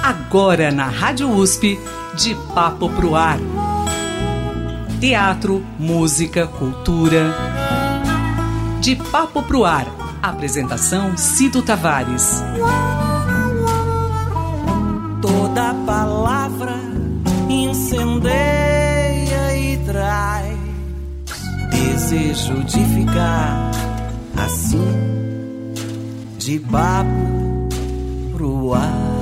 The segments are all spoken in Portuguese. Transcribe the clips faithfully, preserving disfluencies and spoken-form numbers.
Agora na Rádio U S P, De Papo Pro Ar. Teatro, música, cultura. De Papo Pro Ar. Apresentação Cido Tavares. Toda palavra incendeia e traz desejo de ficar assim, de papo pro ar.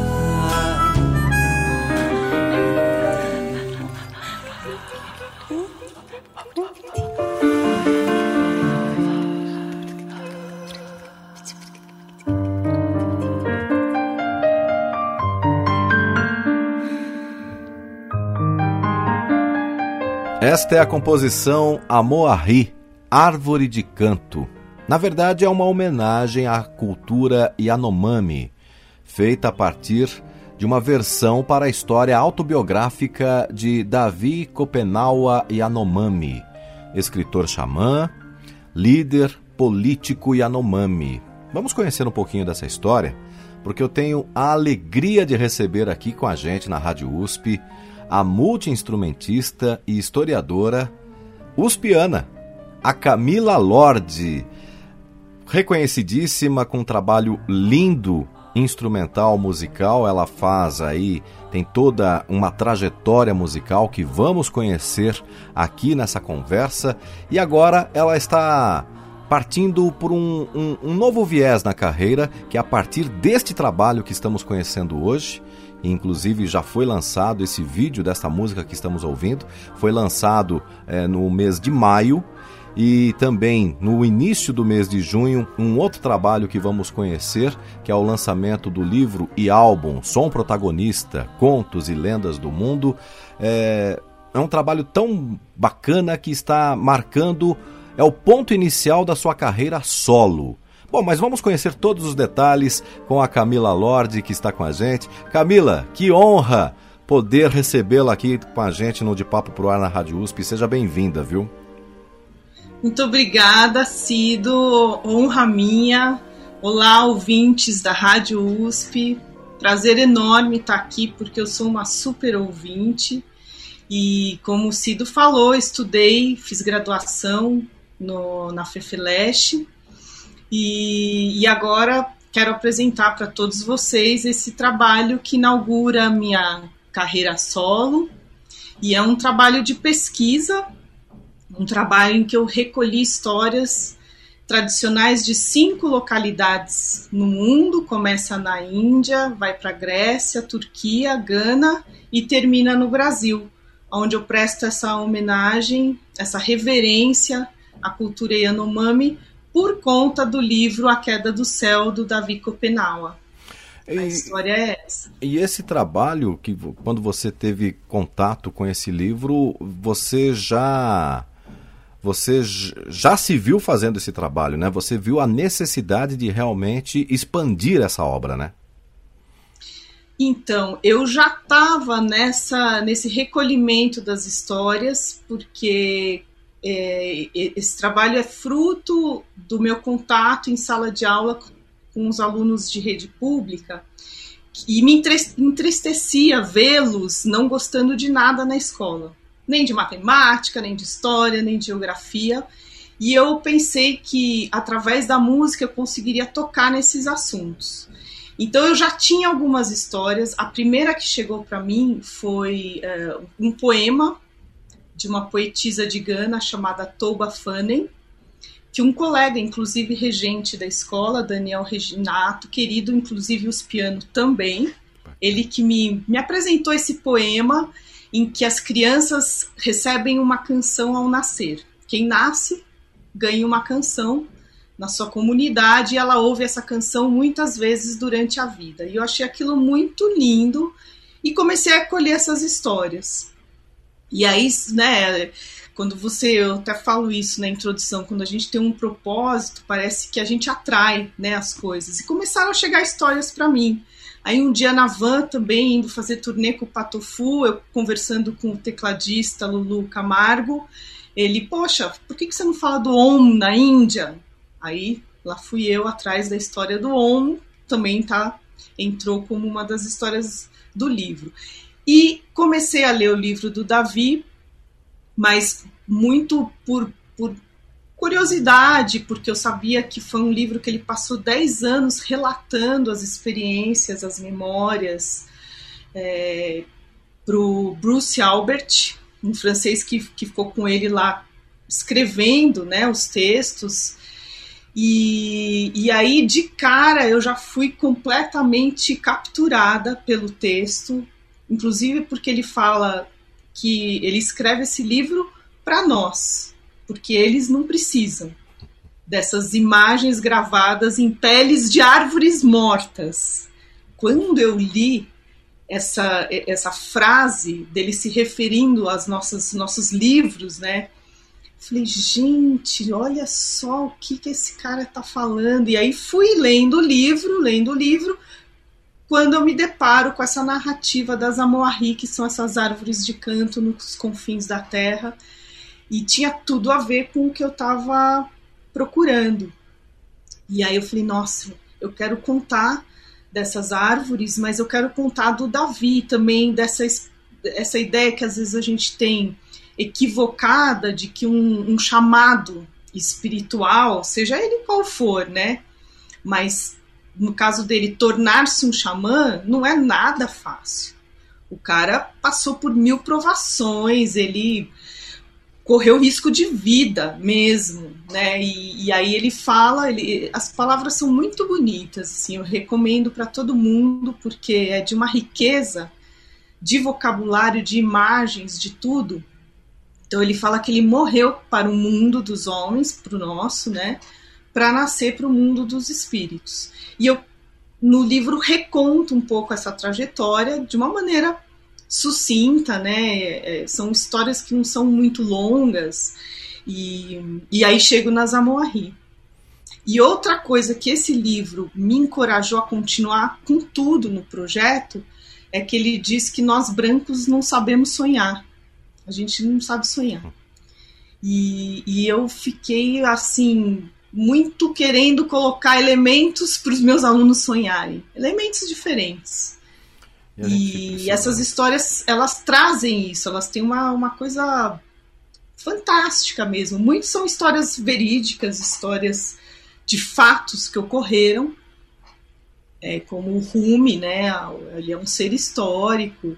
Esta é a composição Amoahri, Árvore de Canto. Na verdade, é uma homenagem à cultura Yanomami, feita a partir de uma versão para a história autobiográfica de Davi Kopenawa Yanomami, escritor xamã, líder político Yanomami. Vamos conhecer um pouquinho dessa história, porque eu tenho a alegria de receber aqui com a gente na Rádio U S P a multi-instrumentista e historiadora uspiana, a Camila Lorde, reconhecidíssima, com um trabalho lindo, instrumental, musical. Ela faz aí, tem toda uma trajetória musical que vamos conhecer aqui nessa conversa, e agora ela está partindo por um, um, um novo viés na carreira, que é a partir deste trabalho que estamos conhecendo hoje. Inclusive já foi lançado esse vídeo dessa música que estamos ouvindo, foi lançado é, no mês de maio, e também no início do mês de junho um outro trabalho que vamos conhecer, que é o lançamento do livro e álbum Som Protagonista, Contos e Lendas do Mundo. É, é um trabalho tão bacana que está marcando, é o ponto inicial da sua carreira solo. Bom, mas vamos conhecer todos os detalhes com a Camila Lorde, que está com a gente. Camila, que honra poder recebê-la aqui com a gente no De Papo Pro Ar na Rádio U S P. Seja bem-vinda, viu? Muito obrigada, Cido. Honra minha. Olá, ouvintes da Rádio U S P. Prazer enorme estar aqui, porque eu sou uma super ouvinte. E como o Cido falou, estudei, fiz graduação no, na FEFELESH. E, e agora quero apresentar para todos vocês esse trabalho que inaugura a minha carreira solo, e é um trabalho de pesquisa, um trabalho em que eu recolhi histórias tradicionais de cinco localidades no mundo. Começa na Índia, vai para a Grécia, Turquia, Gana e termina no Brasil, onde eu presto essa homenagem, essa reverência à cultura Yanomami, por conta do livro A Queda do Céu, do Davi Kopenawa. A e, história é essa. E esse trabalho, que quando você teve contato com esse livro, você já, você já se viu fazendo esse trabalho, né? Você viu a necessidade de realmente expandir essa obra, né? Então, eu já estava nessa, nesse recolhimento das histórias, porque É, esse trabalho é fruto do meu contato em sala de aula com os alunos de rede pública, e me entristecia vê-los não gostando de nada na escola, nem de matemática, nem de história, nem de geografia, e eu pensei que através da música eu conseguiria tocar nesses assuntos. Então eu já tinha algumas histórias. A primeira que chegou para mim foi é, um poema de uma poetisa de Gana chamada Toba Fanem, que um colega, inclusive regente da escola, Daniel Reginato, querido, inclusive uspiano também, ele que me, me apresentou esse poema em que as crianças recebem uma canção ao nascer. Quem nasce ganha uma canção na sua comunidade, e ela ouve essa canção muitas vezes durante a vida. E eu achei aquilo muito lindo e comecei a colher essas histórias. E aí, né, quando você, eu até falo isso na introdução, quando a gente tem um propósito, parece que a gente atrai, né, as coisas. E começaram a chegar histórias para mim. Aí um dia na van também, indo fazer turnê com o Patofu, eu conversando com o tecladista Lulu Camargo, ele, poxa, por que que você não fala do Om na Índia? Aí lá fui eu atrás da história do Om, também tá entrou como uma das histórias do livro. E comecei a ler o livro do Davi, mas muito por, por curiosidade, porque eu sabia que foi um livro que ele passou dez anos relatando as experiências, as memórias, é, para o Bruce Albert, um francês que, que ficou com ele lá escrevendo, né, os textos. E, e aí, de cara, eu já fui completamente capturada pelo texto, inclusive porque ele fala que ele escreve esse livro para nós, porque eles não precisam dessas imagens gravadas em peles de árvores mortas. Quando eu li essa, essa frase dele se referindo aos nossos, nossos livros, né, falei, gente, olha só o que, que esse cara está falando. E aí fui lendo o livro, lendo o livro, quando eu me deparo com essa narrativa das Amoahri, que são essas árvores de canto nos confins da terra, e tinha tudo a ver com o que eu estava procurando. E aí eu falei, nossa, eu quero contar dessas árvores, mas eu quero contar do Davi também, dessa essa ideia que às vezes a gente tem equivocada de que um, um chamado espiritual, seja ele qual for, né? Mas no caso dele tornar-se um xamã, não é nada fácil. O cara passou por mil provações, ele correu risco de vida mesmo, né? E, e aí ele fala, ele, as palavras são muito bonitas, assim, eu recomendo para todo mundo, porque é de uma riqueza de vocabulário, de imagens, de tudo. Então ele fala que ele morreu para o mundo dos homens, para o nosso, né? Para nascer para o mundo dos espíritos. E eu, no livro, reconto um pouco essa trajetória de uma maneira sucinta, né? É, são histórias que não são muito longas. E, e aí chego nas Amoahri. E outra coisa que esse livro me encorajou a continuar com tudo no projeto é que ele diz que nós brancos não sabemos sonhar. A gente não sabe sonhar. E, e eu fiquei, assim, muito querendo colocar elementos para os meus alunos sonharem. Elementos diferentes. E, e essas histórias, elas trazem isso. Elas têm uma, uma coisa fantástica mesmo. Muitas são histórias verídicas, histórias de fatos que ocorreram. É, como o Rumi, né? Ele é um ser histórico.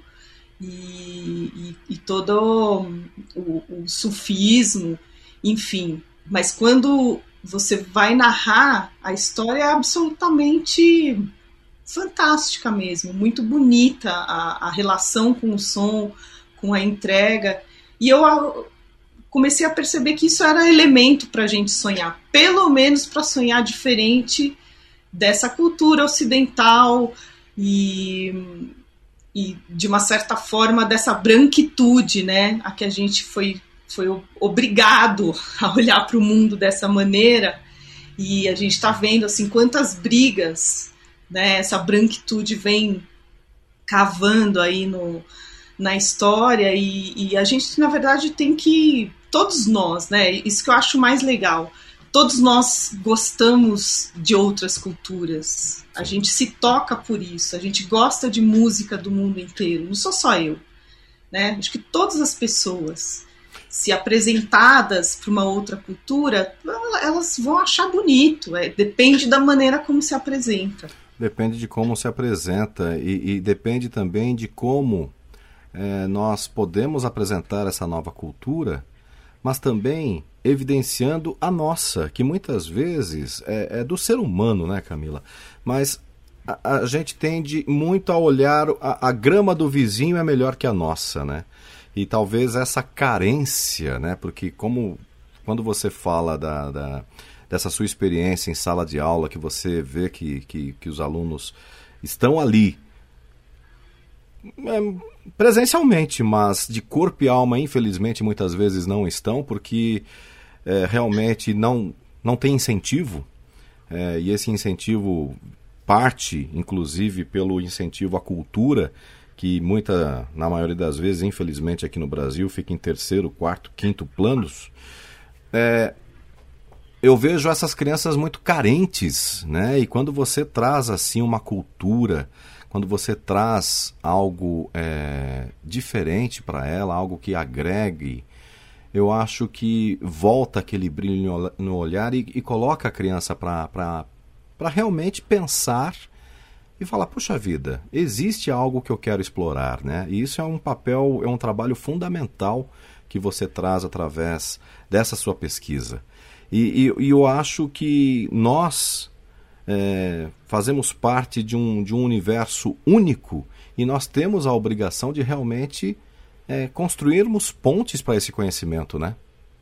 E, e, e todo o, o sufismo, enfim. Mas quando você vai narrar, a história é absolutamente fantástica mesmo, muito bonita a, a relação com o som, com a entrega. E eu comecei a perceber que isso era elemento para a gente sonhar, pelo menos para sonhar diferente dessa cultura ocidental e... e, de uma certa forma, dessa branquitude, né, a que a gente foi, foi obrigado a olhar para o mundo dessa maneira, e a gente está vendo, assim, quantas brigas, né, essa branquitude vem cavando aí no, na história, e, e a gente, na verdade, tem que, todos nós, né, isso que eu acho mais legal, todos nós gostamos de outras culturas. A gente se toca por isso. A gente gosta de música do mundo inteiro. Não sou só eu. Né? Acho que todas as pessoas, se apresentadas para uma outra cultura, elas vão achar bonito. É, depende da maneira como se apresenta. Depende de como se apresenta e, e depende também de como é, nós podemos apresentar essa nova cultura, mas também evidenciando a nossa, que muitas vezes é, é do ser humano, né, Camila? Mas a, a gente tende muito a olhar a, a grama do vizinho é melhor que a nossa, né? E talvez essa carência, né? Porque como quando você fala da, da, dessa sua experiência em sala de aula, que você vê que, que, que os alunos estão ali, é, presencialmente, mas de corpo e alma, infelizmente, muitas vezes não estão, porque é, realmente não, não tem incentivo, é, e esse incentivo parte, inclusive, pelo incentivo à cultura, que muita, na maioria das vezes, infelizmente, aqui no Brasil, fica em terceiro, quarto, quinto planos. É, eu vejo essas crianças muito carentes, né? E quando você traz assim uma cultura, quando você traz algo é, diferente para ela, algo que agregue, eu acho que volta aquele brilho no olhar e, e coloca a criança para realmente pensar e falar, puxa vida, existe algo que eu quero explorar, né? E isso é um papel, é um trabalho fundamental que você traz através dessa sua pesquisa. E, e, e eu acho que nós é, fazemos parte de um, de um universo único e nós temos a obrigação de realmente é, construirmos pontes para esse conhecimento, né?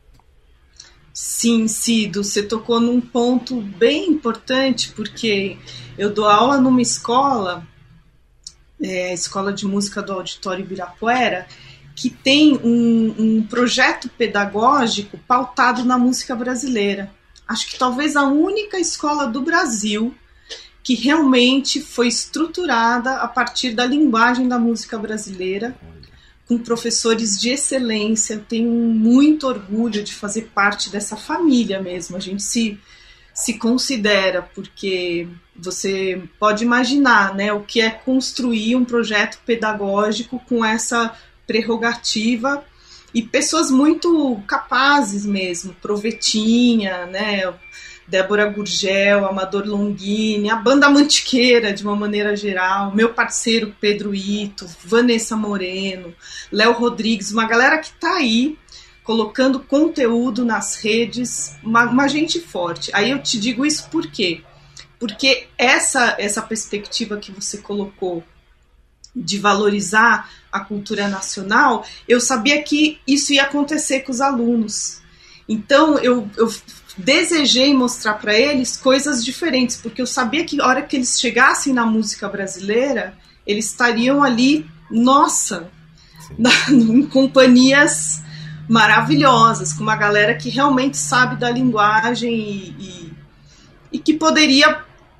Sim, Cido, você tocou num ponto bem importante, porque eu dou aula numa escola, é, Escola de Música do Auditório Ibirapuera, que tem um, um projeto pedagógico pautado na música brasileira. Acho que talvez a única escola do Brasil que realmente foi estruturada a partir da linguagem da música brasileira, com professores de excelência. Eu tenho muito orgulho de fazer parte dessa família mesmo. A gente se, se considera, porque você pode imaginar, né, o que é construir um projeto pedagógico com essa prerrogativa e pessoas muito capazes mesmo, Provetinha, né, Débora Gurgel, Amador Longini, a banda Mantiqueira de uma maneira geral, meu parceiro Pedro Ito, Vanessa Moreno, Léo Rodrigues, uma galera que está aí colocando conteúdo nas redes, uma, uma gente forte. Aí eu te digo isso por quê? Porque essa, essa perspectiva que você colocou de valorizar a cultura nacional, eu sabia que isso ia acontecer com os alunos. Então eu, eu desejei mostrar para eles coisas diferentes, porque eu sabia que a hora que eles chegassem na música brasileira, eles estariam ali, nossa, na, em companhias maravilhosas, com uma galera que realmente sabe da linguagem e, e, e que poderia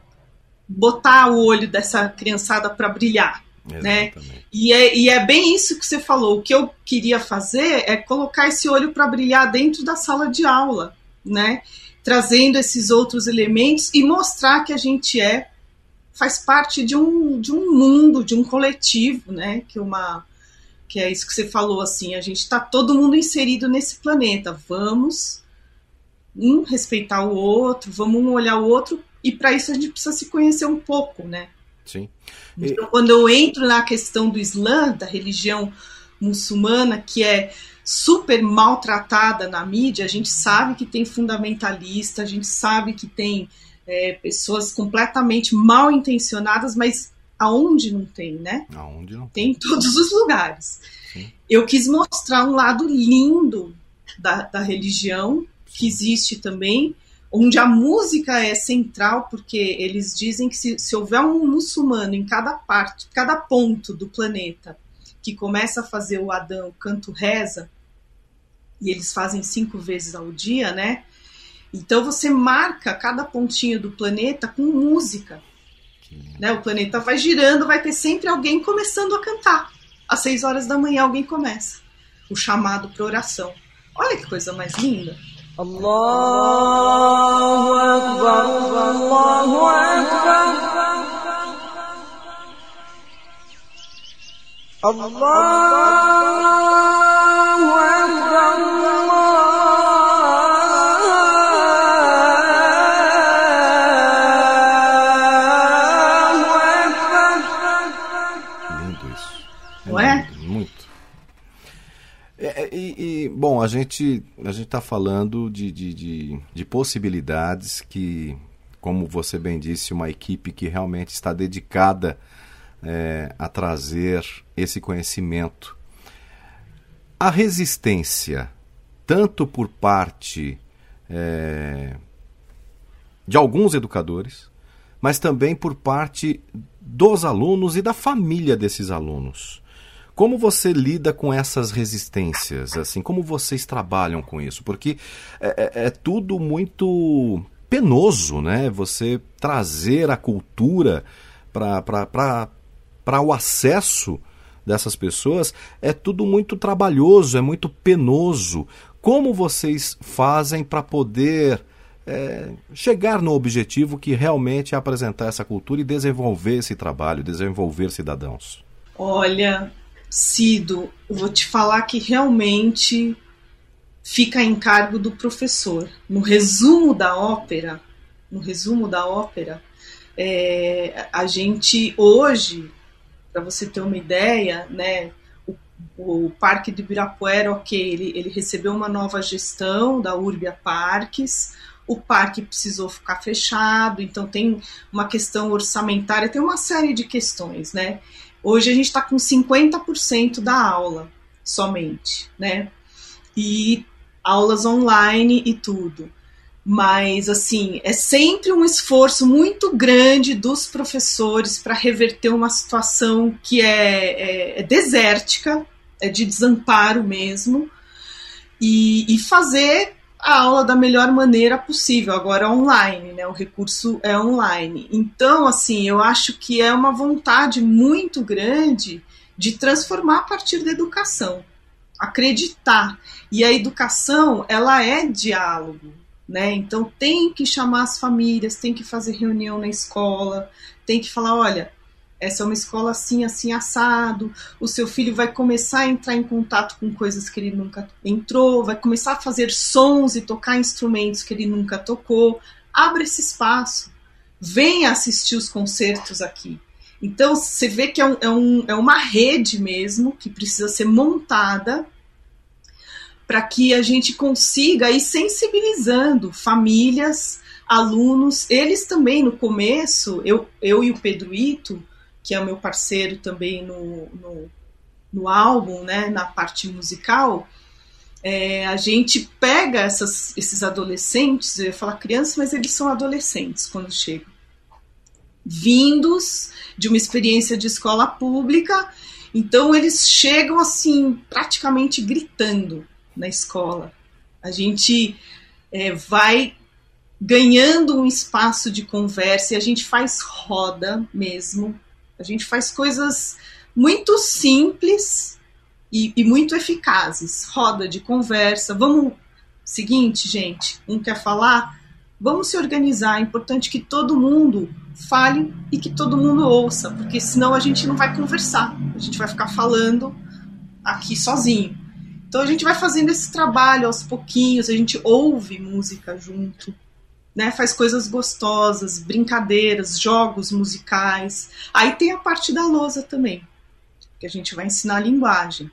botar o olho dessa criançada para brilhar. Né? E, é, e é bem isso que você falou. O que eu queria fazer é colocar esse olho para brilhar dentro da sala de aula, né? Trazendo esses outros elementos e mostrar que a gente é faz parte de um, de um mundo, de um coletivo, né? Que, uma, que é isso que você falou, assim, a gente está todo mundo inserido nesse planeta. Vamos um respeitar o outro, vamos um olhar o outro, e para isso a gente precisa se conhecer um pouco, né? Sim. E... Então, quando eu entro na questão do Islã, da religião muçulmana, que é super maltratada na mídia, a gente sabe que tem fundamentalista, a gente sabe que tem é, pessoas completamente mal intencionadas, mas aonde não tem, né? Aonde não tem? Tem em todos os lugares. Sim. Eu quis mostrar um lado lindo da, da religião, que existe também, onde a música é central, porque eles dizem que se, se houver um muçulmano em cada parte, cada ponto do planeta, que começa a fazer o Adão, o canto reza, e eles fazem cinco vezes ao dia, né? Então você marca cada pontinho do planeta com música. Né? O planeta vai girando, vai ter sempre alguém começando a cantar. Às seis horas da manhã alguém começa. O chamado para oração. Olha que coisa mais linda. Allahu Akbar, Allahu Akbar, Allahu Akbar, Allahu Akbar. Lindo isso. Não é? Muito. É, e, e, bom, a gente a gente está falando de, de, de, de possibilidades que, como você bem disse, uma equipe que realmente está dedicada é, a trazer esse conhecimento. A resistência, tanto por parte é, de alguns educadores, mas também por parte dos alunos e da família desses alunos. Como você lida com essas resistências? Assim, como vocês trabalham com isso? Porque é, é, é tudo muito penoso, né? Você trazer a cultura para o acesso dessas pessoas é tudo muito trabalhoso, é muito penoso. Como vocês fazem para poder é, chegar no objetivo que realmente é apresentar essa cultura e desenvolver esse trabalho, desenvolver cidadãos? Olha, Cido, eu vou te falar que realmente fica a encargo do professor. No resumo da ópera, no resumo da ópera, é, a gente hoje, para você ter uma ideia, né, o, o Parque do Ibirapuera, ok, ele, ele recebeu uma nova gestão da Urbia Parques, o parque precisou ficar fechado, então tem uma questão orçamentária, tem uma série de questões, né? Hoje a gente está com cinquenta por cento da aula somente, né? E aulas online e tudo. Mas, assim, é sempre um esforço muito grande dos professores para reverter uma situação que é, é, é desértica, é de desamparo mesmo, e, e fazer a aula da melhor maneira possível, agora online, né? O recurso é online. Então, assim, eu acho que é uma vontade muito grande de transformar a partir da educação, acreditar. E a educação, ela é diálogo, né? Então tem que chamar as famílias, tem que fazer reunião na escola, tem que falar, olha, essa é uma escola assim, assim, assado, o seu filho vai começar a entrar em contato com coisas que ele nunca entrou, vai começar a fazer sons e tocar instrumentos que ele nunca tocou, abre esse espaço, venha assistir os concertos aqui. Então você vê que é, um, é, um, é uma rede mesmo, que precisa ser montada, para que a gente consiga ir sensibilizando famílias, alunos, eles também no começo, eu, eu e o Pedro Ito, que é o meu parceiro também no, no, no álbum, né, na parte musical, é, a gente pega essas, esses adolescentes, eu ia falar crianças, mas eles são adolescentes quando chegam, vindos de uma experiência de escola pública, então eles chegam assim, praticamente gritando na escola. A gente é, vai ganhando um espaço de conversa e a gente faz roda mesmo. A gente faz coisas muito simples e, e muito eficazes. Roda de conversa. Vamos, seguinte, gente, um quer falar? Vamos se organizar. É importante que todo mundo fale e que todo mundo ouça, porque senão a gente não vai conversar. A gente vai ficar falando aqui sozinho. Então a gente vai fazendo esse trabalho aos pouquinhos, a gente ouve música junto, né? Faz coisas gostosas, brincadeiras, jogos musicais. Aí tem a parte da lousa também, que a gente vai ensinar a linguagem.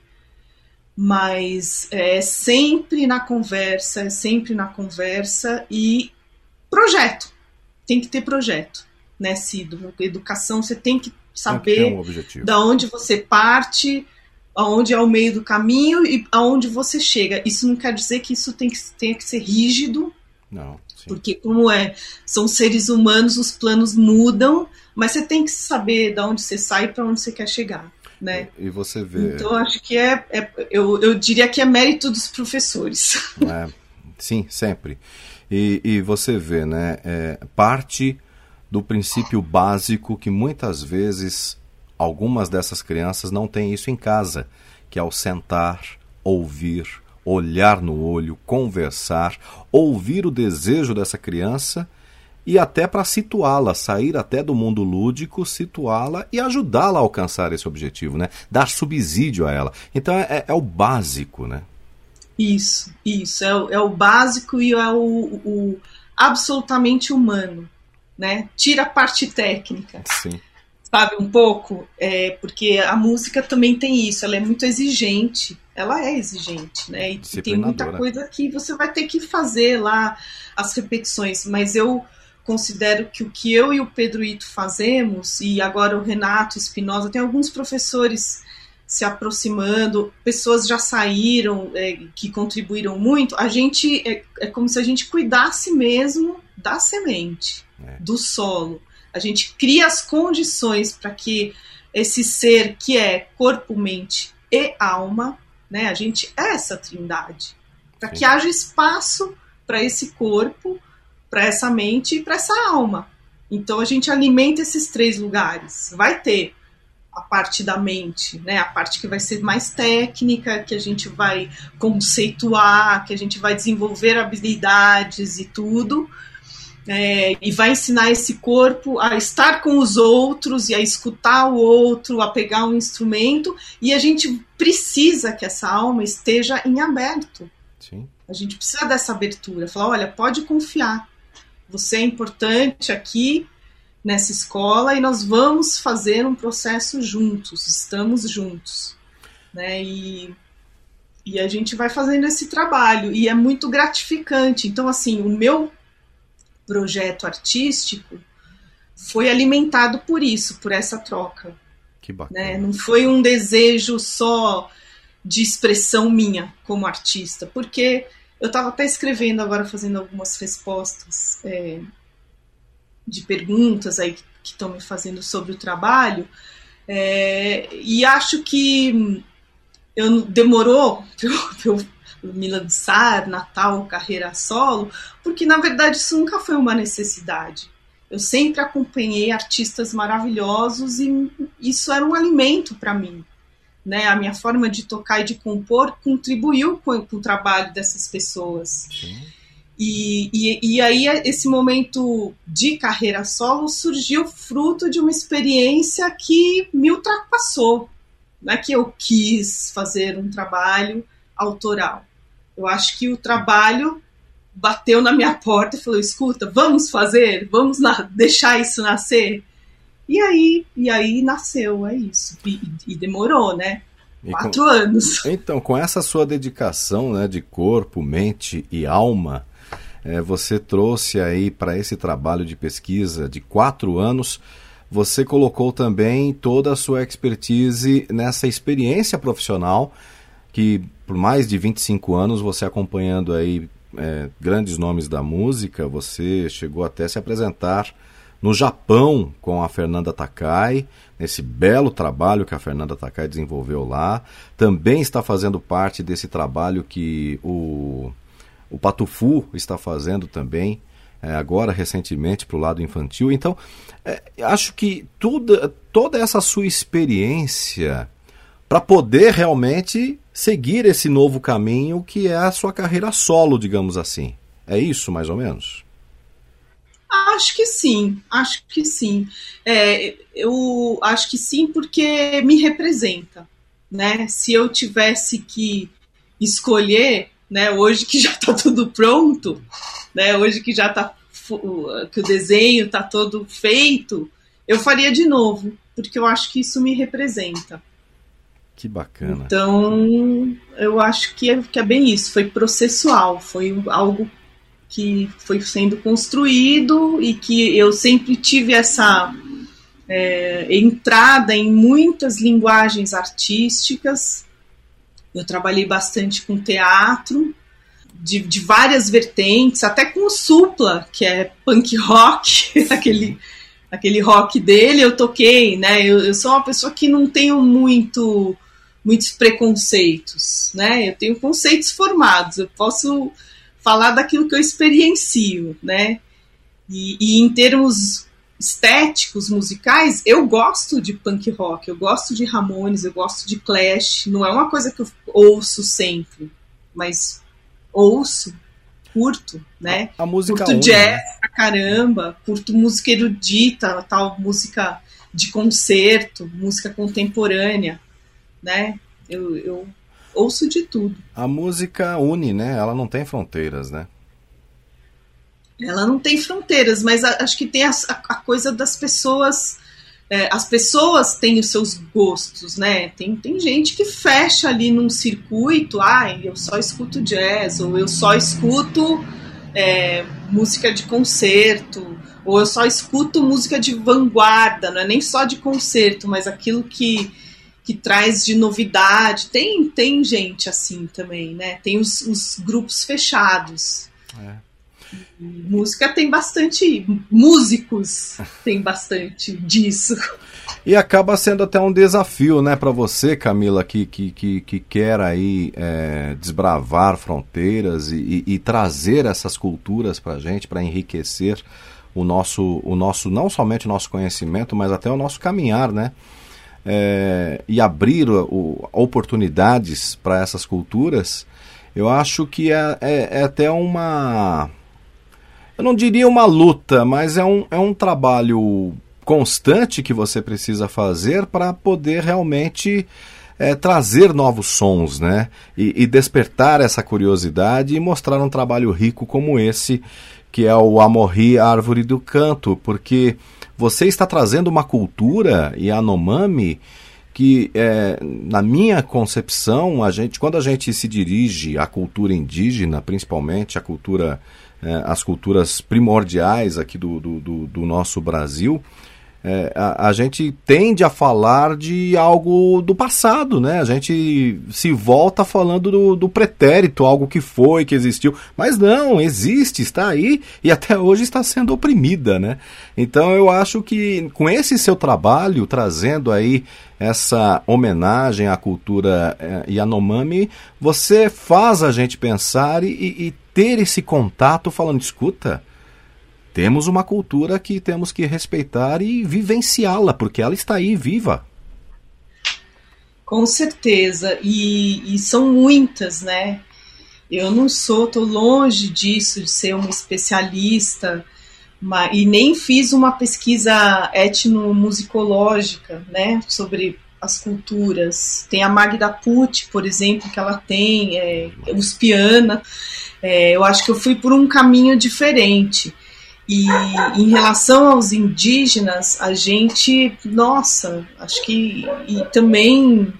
Mas é sempre na conversa, é sempre na conversa e projeto. Tem que ter projeto, né, Cido? Educação, você tem que saber é um da onde você parte, aonde é o meio do caminho e aonde você chega. Isso não quer dizer que isso tem que, tenha que ser rígido, não, sim. Porque como é, são seres humanos, os planos mudam, mas você tem que saber de onde você sai e para onde você quer chegar, né? E, e você vê... Então acho que é, é eu, eu diria que é mérito dos professores. É, sim, sempre. E, e você vê, né, é, parte do princípio básico que muitas vezes algumas dessas crianças não têm isso em casa, que é o sentar, ouvir, olhar no olho, conversar, ouvir o desejo dessa criança e até para situá-la, sair até do mundo lúdico, situá-la e ajudá-la a alcançar esse objetivo, né? Dar subsídio a ela. Então é, é o básico, né? Isso, isso. É o, é o básico e é o, o absolutamente humano, né? Tira a parte técnica. Sim. Sabe, um pouco, é, porque a música também tem isso, ela é muito exigente, ela é exigente, né, e tem muita coisa que você vai ter que fazer lá, as repetições, mas eu considero que o que eu e o Pedro Ito fazemos, e agora o Renato Espinosa, tem alguns professores se aproximando, pessoas já saíram, é, que contribuíram muito, a gente, é, é como se a gente cuidasse mesmo da semente, é. do solo. A gente cria as condições para que esse ser que é corpo, mente e alma, né, a gente é essa trindade, para que haja espaço para esse corpo, para essa mente e para essa alma. Então a gente alimenta esses três lugares. Vai ter a parte da mente, né? A parte que vai ser mais técnica, que a gente vai conceituar, que a gente vai desenvolver habilidades e tudo, é, e vai ensinar esse corpo a estar com os outros e a escutar o outro, a pegar um instrumento, e a gente precisa que essa alma esteja em aberto. Sim. A gente precisa dessa abertura, falar, olha, pode confiar, você é importante aqui nessa escola e nós vamos fazer um processo juntos, estamos juntos, né? E, e a gente vai fazendo esse trabalho e é muito gratificante. Então, assim, o meu projeto artístico foi alimentado por isso, por essa troca. Que bacana. Né? Não foi um desejo só de expressão minha como artista, porque eu estava até escrevendo agora, fazendo algumas respostas é, de perguntas aí que estão me fazendo sobre o trabalho, é, e acho que eu, demorou para eu me lançar na tal carreira solo, porque na verdade isso nunca foi uma necessidade. Eu sempre acompanhei artistas maravilhosos e isso era um alimento para mim. Né? A minha forma de tocar e de compor contribuiu com, com o trabalho dessas pessoas. Sim. E, e, e aí esse momento de carreira solo surgiu fruto de uma experiência que me ultrapassou. Não é que eu quis fazer um trabalho autoral. Eu acho que o trabalho bateu na minha porta e falou, escuta, vamos fazer? Vamos na- deixar isso nascer? E aí, e aí nasceu, é isso. E, e demorou, né? E Quatro com... anos. Então, com essa sua dedicação, né, de corpo, mente e alma, é, você trouxe aí para esse trabalho de pesquisa de quatro anos, você colocou também toda a sua expertise nessa experiência profissional, que por mais de vinte e cinco anos você acompanhando aí é, grandes nomes da música, você chegou até a se apresentar no Japão com a Fernanda Takai, nesse belo trabalho que a Fernanda Takai desenvolveu lá. Também está fazendo parte desse trabalho que o, o Patufu está fazendo também, é, agora recentemente para o lado infantil. Então, é, acho que tudo, toda essa sua experiência para poder realmente seguir esse novo caminho que é a sua carreira solo, digamos assim. É isso, mais ou menos? Acho que sim, acho que sim. É, eu acho que sim porque me representa, né? Se eu tivesse que escolher, né, hoje que já está tudo pronto, né, hoje que já tá, que o desenho está todo feito, eu faria de novo, porque eu acho que isso me representa. Que bacana. Então, eu acho que é, que é bem isso, foi processual, foi algo que foi sendo construído e que eu sempre tive essa é, entrada em muitas linguagens artísticas. Eu trabalhei bastante com teatro, de, de várias vertentes, até com o Supla, que é punk rock, aquele, aquele rock dele, eu toquei, né? Eu, eu sou uma pessoa que não tenho muito, muitos preconceitos, né? Eu tenho conceitos formados, eu posso falar daquilo que eu experiencio, né? E, e em termos estéticos, musicais, eu gosto de punk rock, eu gosto de Ramones, eu gosto de Clash, não é uma coisa que eu ouço sempre, mas ouço, curto, né? A, a música curto une, jazz né? pra caramba, curto música erudita, tal música de concerto, música contemporânea, né? Eu, eu ouço de tudo. A música une, né? Ela não tem fronteiras, né? Ela não tem fronteiras, mas a, acho que tem a, a coisa das pessoas. É, as pessoas têm os seus gostos, né? Tem, tem gente que fecha ali num circuito, ah, eu só escuto jazz, ou eu só escuto é, música de concerto, ou eu só escuto música de vanguarda, não é nem só de concerto, mas aquilo que que traz de novidade. Tem, tem gente assim também, né? Tem os, os grupos fechados. É. Música tem bastante, músicos tem bastante disso. E acaba sendo até um desafio, né, para você, Camila, que, que, que, que quer aí é, desbravar fronteiras e, e, e trazer essas culturas para a gente, para enriquecer o nosso, o nosso, não somente o nosso conhecimento, mas até o nosso caminhar, né? é, e abrir o, o, oportunidades para essas culturas, eu acho que é, é, é até uma... Eu não diria uma luta, mas é um, é um trabalho constante que você precisa fazer para poder realmente é, trazer novos sons, né? E, e despertar essa curiosidade e mostrar um trabalho rico como esse, que é o Amorri, Árvore do Canto, porque você está trazendo uma cultura Yanomami que, é, na minha concepção, a gente, quando a gente se dirige à cultura indígena, principalmente a cultura, é, as culturas primordiais aqui do, do, do, do nosso Brasil, É, a, a gente tende a falar de algo do passado, né? A gente se volta falando do, do pretérito, algo que foi, que existiu. Mas não, existe, está aí e até hoje está sendo oprimida, né? Então eu acho que com esse seu trabalho, trazendo aí essa homenagem à cultura é, Yanomami, você faz a gente pensar e, e ter esse contato falando, escuta, temos uma cultura que temos que respeitar e vivenciá-la, porque ela está aí, viva. Com certeza, e, e são muitas, né? Eu não sou, estou longe disso, de ser uma especialista, mas, e nem fiz uma pesquisa etnomusicológica, né, sobre as culturas. Tem a Magda Pucci, por exemplo, que ela tem, é, Uspiana. É, eu acho que eu fui por um caminho diferente. E em relação aos indígenas, a gente, nossa, acho que, e também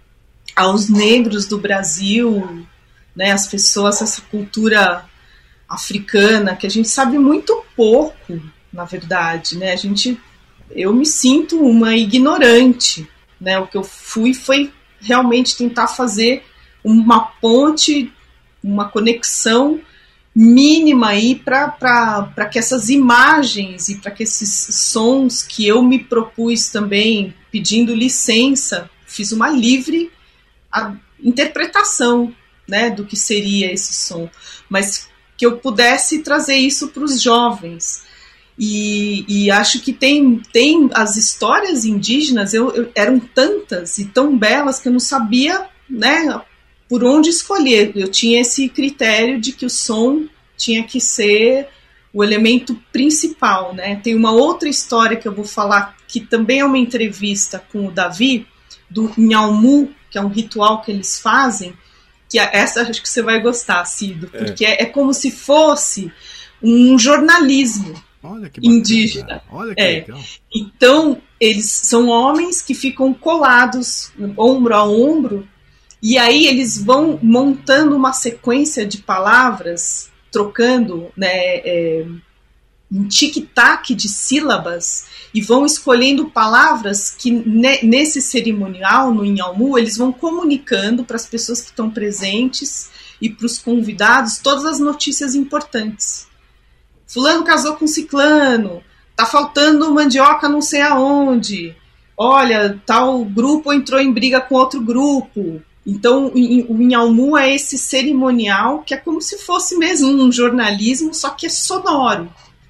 aos negros do Brasil, né, as pessoas, essa cultura africana, que a gente sabe muito pouco, na verdade, né, a gente, eu me sinto uma ignorante, né, o que eu fui foi realmente tentar fazer uma ponte, uma conexão mínima aí para que essas imagens e para que esses sons que eu me propus também, pedindo licença, fiz uma livre a, interpretação, né, do que seria esse som, mas que eu pudesse trazer isso para os jovens. E, e acho que tem, tem as histórias indígenas, eu, eu, eram tantas e tão belas que eu não sabia, né, por onde escolher. Eu tinha esse critério de que o som tinha que ser o elemento principal, né? Tem uma outra história que eu vou falar, que também é uma entrevista com o Davi, do Nhalmu, que é um ritual que eles fazem, que essa acho que você vai gostar, Cido, porque é, é como se fosse um jornalismo Olha que bacana, indígena. Olha que é. legal. Então, eles são homens que ficam colados, ombro a ombro, e aí eles vão montando uma sequência de palavras, trocando, né, é, um tic-tac de sílabas, e vão escolhendo palavras que ne, nesse cerimonial, no Nhalmu, eles vão comunicando para as pessoas que estão presentes e para os convidados todas as notícias importantes. Fulano casou com ciclano, tá faltando mandioca não sei aonde, olha, tal grupo entrou em briga com outro grupo. Então, o Nhalmu é esse cerimonial que é como se fosse mesmo um jornalismo, só que é sonoro.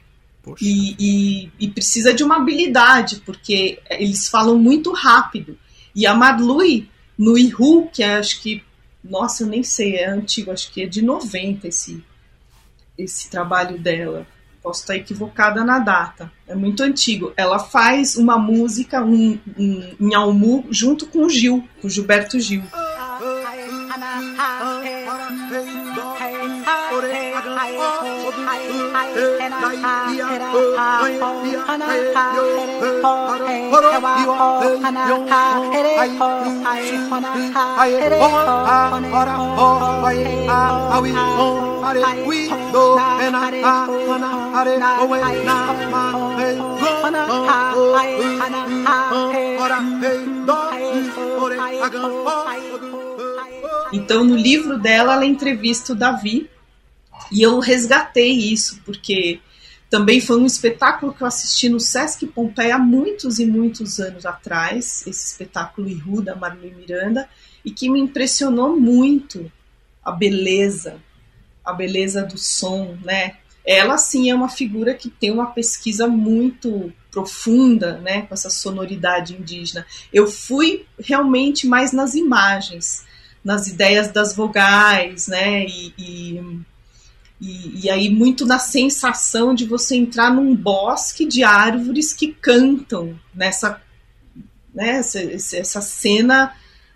E, e, e precisa de uma habilidade, porque eles falam muito rápido. E a Marlui, no Ihu, que é, acho que, nossa, eu nem sei, é antigo, acho que é de noventa esse, esse trabalho dela. Posso estar equivocada na data, é muito antigo. Ela faz uma música, um, um Nhalmu, junto com o Gil, com o Gilberto Gil. Então, no livro dela, ela entrevista o Davi, e eu resgatei isso, porque também foi um espetáculo que eu assisti no Sesc Pompeia há muitos e muitos anos atrás, esse espetáculo Ihu, da Marlui Miranda, e que me impressionou muito a beleza, a beleza do som, né? Ela, sim, é uma figura que tem uma pesquisa muito profunda, né, com essa sonoridade indígena. Eu fui realmente mais nas imagens, nas ideias das vogais, né, e, e, e, e aí muito na sensação de você entrar num bosque de árvores que cantam nessa, né, essa, essa cena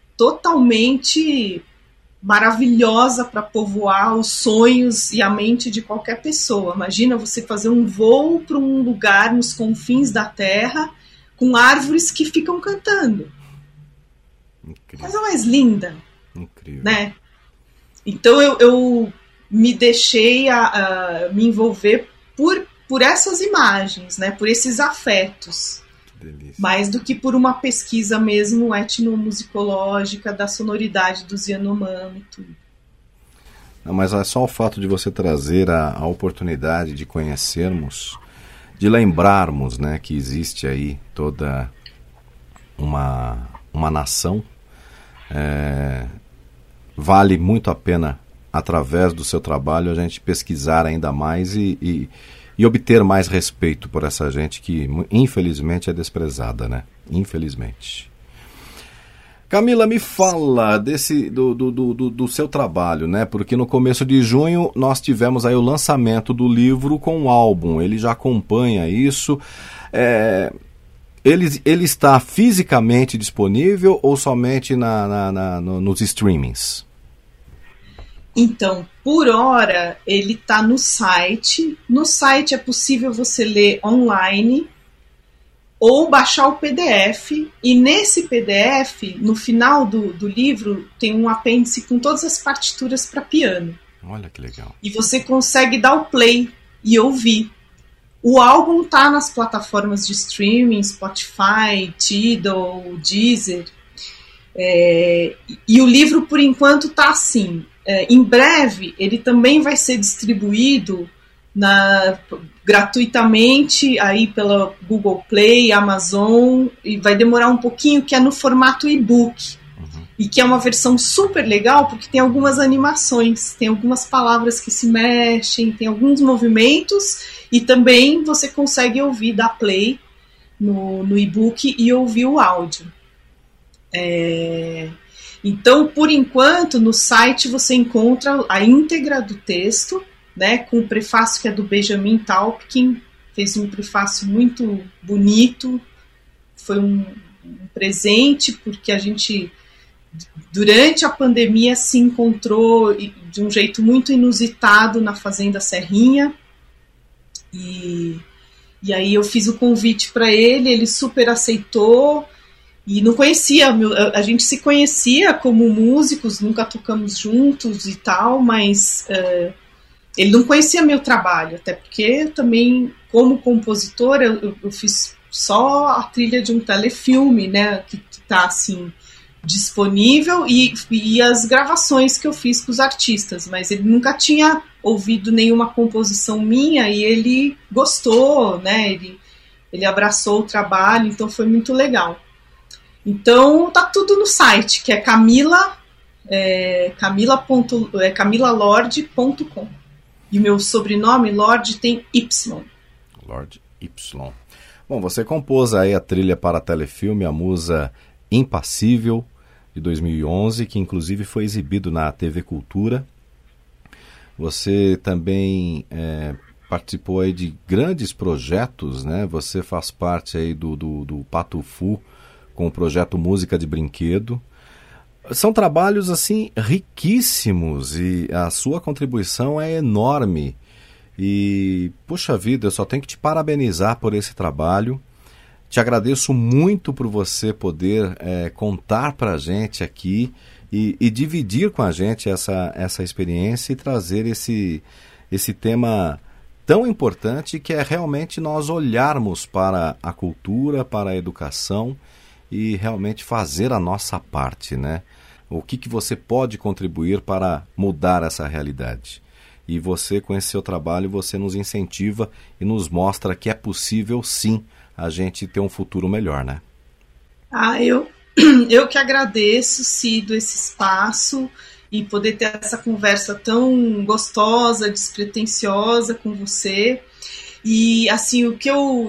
totalmente maravilhosa para povoar os sonhos e a mente de qualquer pessoa. Imagina você fazer um voo para um lugar nos confins da terra com árvores que ficam cantando. Incrível. Coisa mais linda. Incrível. Né? Então eu, eu me deixei a, a me envolver por, por essas imagens, né? Por esses afetos. Delícia. Mais do que por uma pesquisa mesmo etnomusicológica da sonoridade dos Yanomami e tudo. Não, mas é só o fato de você trazer a, a oportunidade de conhecermos, de lembrarmos, né, que existe aí toda uma, uma nação, é, vale muito a pena, através do seu trabalho, a gente pesquisar ainda mais e... e E obter mais respeito por essa gente que, infelizmente, é desprezada, né? Infelizmente. Camila, me fala desse, do, do, do, do seu trabalho, né? Porque no começo de junho nós tivemos aí o lançamento do livro com o álbum. Ele já acompanha isso. É, ele, ele está fisicamente disponível ou somente na, na, na, no, nos streamings? Então, por hora, ele está no site. No site é possível você ler online ou baixar o P D F. E nesse P D F, no final do, do livro, tem um apêndice com todas as partituras para piano. Olha que legal. E você consegue dar o play e ouvir. O álbum está nas plataformas de streaming, Spotify, Tidal, Deezer. É, e o livro, por enquanto, está assim... É, em breve, ele também vai ser distribuído na, gratuitamente aí pela Google Play, Amazon, e vai demorar um pouquinho, que é no formato e-book. Uhum. E que é uma versão super legal, porque tem algumas animações, tem algumas palavras que se mexem, tem alguns movimentos, e também você consegue ouvir, dar play no, no e-book e ouvir o áudio. É... Então, por enquanto, no site você encontra a íntegra do texto, né, com o prefácio que é do Benjamin Taupkin, fez um prefácio muito bonito, foi um, um presente, porque a gente, durante a pandemia, se encontrou de um jeito muito inusitado na Fazenda Serrinha, e, e aí eu fiz o convite para ele, ele super aceitou. E não conhecia, a gente se conhecia como músicos, nunca tocamos juntos e tal, mas uh, ele não conhecia meu trabalho, até porque também, como compositora, eu, eu fiz só a trilha de um telefilme, né, que está assim, disponível, e, e as gravações que eu fiz com os artistas, mas ele nunca tinha ouvido nenhuma composição minha e ele gostou, né, ele, ele abraçou o trabalho, então foi muito legal. Então tá tudo no site, que é Camila, é, camila ponto, é, camila lorde ponto com. E o meu sobrenome, Lorde, tem Y. Lorde Y. Bom, você compôs aí a trilha para telefilme, a musa Impassível, de dois mil e onze, que inclusive foi exibido na T V Cultura. Você também é, participou aí de grandes projetos, né? Você faz parte aí do, do, do Patufu, com o projeto Música de Brinquedo. São trabalhos assim riquíssimos e a sua contribuição é enorme. E, puxa vida, eu só tenho que te parabenizar por esse trabalho. Te agradeço muito por você poder é, contar para a gente aqui e, e dividir com a gente essa, essa experiência e trazer esse, esse tema tão importante, que é realmente nós olharmos para a cultura, para a educação e realmente fazer a nossa parte, né? O que, que você pode contribuir para mudar essa realidade? E você, com esse seu trabalho, você nos incentiva e nos mostra que é possível, sim, a gente ter um futuro melhor, né? Ah, eu, eu que agradeço, Cido, esse espaço e poder ter essa conversa tão gostosa, despretensiosa com você. E, assim, o que eu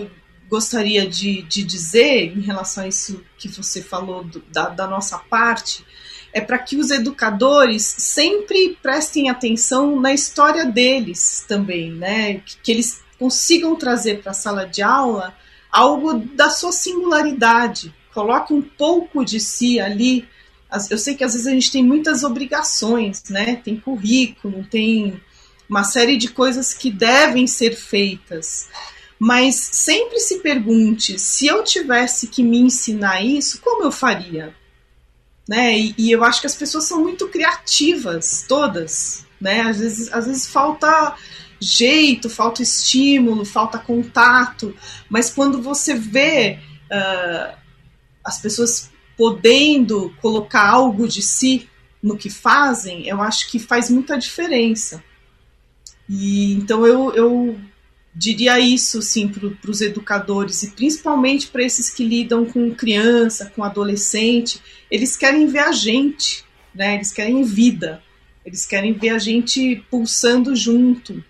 gostaria de, de dizer em relação a isso que você falou do, da, da nossa parte, é para que os educadores sempre prestem atenção na história deles também, né? Que, que eles consigam trazer para a sala de aula algo da sua singularidade, coloque um pouco de si ali. Eu sei que às vezes a gente tem muitas obrigações, né? Tem currículo, tem uma série de coisas que devem ser feitas, mas sempre se pergunte, se eu tivesse que me ensinar isso, como eu faria? Né? E, e eu acho que as pessoas são muito criativas, todas, né? Às vezes, às vezes falta jeito, falta estímulo, falta contato, mas quando você vê uh, as pessoas podendo colocar algo de si no que fazem, eu acho que faz muita diferença. E então eu, eu diria isso sim, para os educadores, e principalmente para esses que lidam com criança, com adolescente. Eles querem ver a gente, né? Eles querem vida, eles querem ver a gente pulsando junto.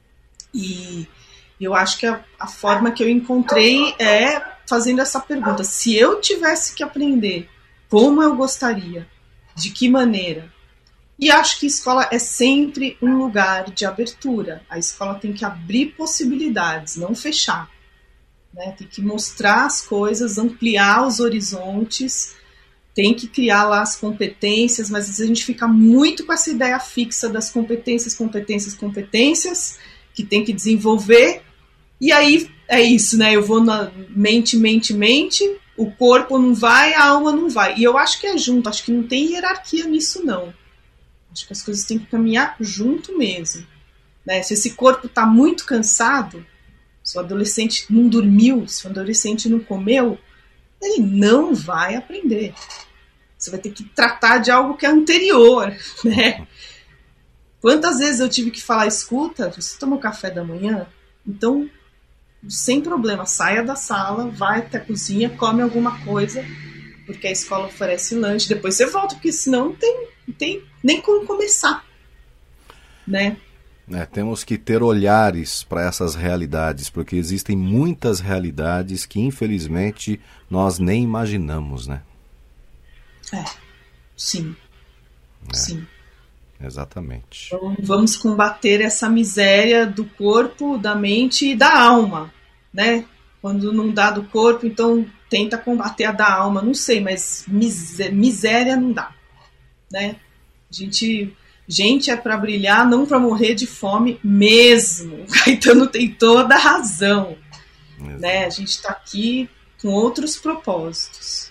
E eu acho que a, a forma que eu encontrei é fazendo essa pergunta: se eu tivesse que aprender, como eu gostaria, de que maneira? E acho que a escola é sempre um lugar de abertura. A escola tem que abrir possibilidades, não fechar, né? Tem que mostrar as coisas, ampliar os horizontes, tem que criar lá as competências, mas às vezes a gente fica muito com essa ideia fixa das competências, competências, competências, que tem que desenvolver, e aí é isso, né? Eu vou na mente, mente, mente, o corpo não vai, a alma não vai. E eu acho que é junto, acho que não tem hierarquia nisso, não. Acho que as coisas têm que caminhar junto mesmo, né? Se esse corpo está muito cansado, se o adolescente não dormiu, se o adolescente não comeu, ele não vai aprender. Você vai ter que tratar de algo que é anterior, né? Quantas vezes eu tive que falar: escuta, você tomou café da manhã? Então, sem problema, saia da sala, vai até a cozinha, come alguma coisa, porque a escola oferece lanche, depois você volta, porque senão não tem, não tem nem como começar, né? É, temos que ter olhares para essas realidades, porque existem muitas realidades que, infelizmente, nós nem imaginamos, né? É, sim, é, sim. Exatamente. Então, vamos combater essa miséria do corpo, da mente e da alma, né? Quando não dá do corpo, então tenta combater a da alma, não sei, mas miséria não dá, né? A gente... Gente, é para brilhar, não para morrer de fome mesmo. O Caetano tem toda a razão. Né? A gente está aqui com outros propósitos.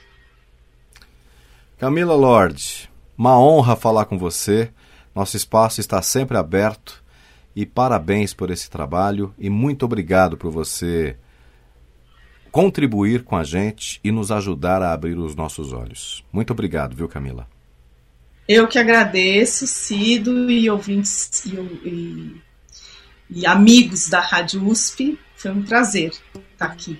Camila Lorde, uma honra falar com você. Nosso espaço está sempre aberto. E parabéns por esse trabalho. E muito obrigado por você contribuir com a gente e nos ajudar a abrir os nossos olhos. Muito obrigado, viu, Camila? Eu que agradeço, Cido e ouvintes e, e, e amigos da Rádio U S P. Foi um prazer estar aqui.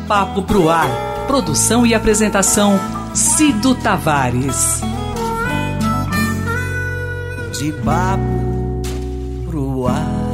Papo pro Ar. Produção e apresentação, Cido Tavares. De papo pro ar.